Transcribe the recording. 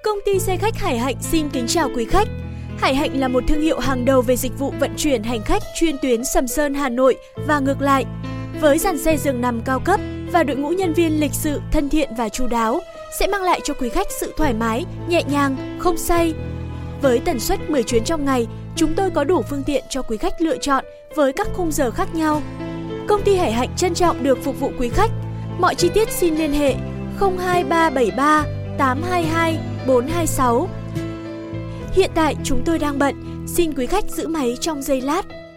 Công ty xe khách Hải Hạnh xin kính chào quý khách. Hải Hạnh là một thương hiệu hàng đầu về dịch vụ vận chuyển hành khách chuyên tuyến Sầm Sơn Hà Nội và ngược lại. Với dàn xe giường nằm cao cấp và đội ngũ nhân viên lịch sự, thân thiện và chu đáo sẽ mang lại cho quý khách sự thoải mái, nhẹ nhàng, không say. Với tần suất 10 chuyến trong ngày, chúng tôi có đủ phương tiện cho quý khách lựa chọn với các khung giờ khác nhau. Công ty Hải Hạnh trân trọng được phục vụ quý khách. Mọi chi tiết xin liên hệ 02373 822 426. Hiện tại chúng tôi đang bận, xin quý khách giữ máy trong giây lát.